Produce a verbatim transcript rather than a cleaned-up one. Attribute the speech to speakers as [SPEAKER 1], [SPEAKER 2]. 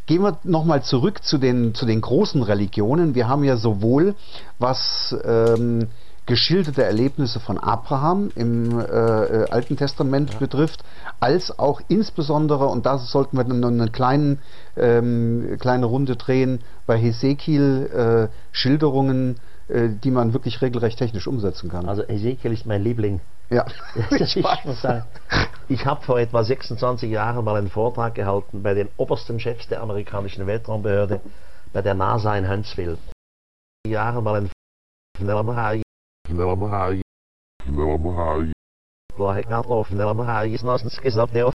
[SPEAKER 1] gehen wir nochmal zurück zu den, zu den großen Religionen. Wir haben ja sowohl, was ähm, geschilderte Erlebnisse von Abraham im äh, äh, Alten Testament ja. betrifft, als auch insbesondere, und da sollten wir noch eine kleinen, ähm, kleine Runde drehen, bei Hesekiel äh, Schilderungen, äh, die man wirklich regelrecht technisch umsetzen kann.
[SPEAKER 2] Also Hesekiel ist mein Liebling.
[SPEAKER 1] Ja,
[SPEAKER 2] ich, ich muss sagen, ich habe vor etwa sechsundzwanzig Jahren mal einen Vortrag gehalten bei den obersten Chefs der amerikanischen Weltraumbehörde, bei der NASA in Huntsville. Jahre mal einen Vortrag gehalten.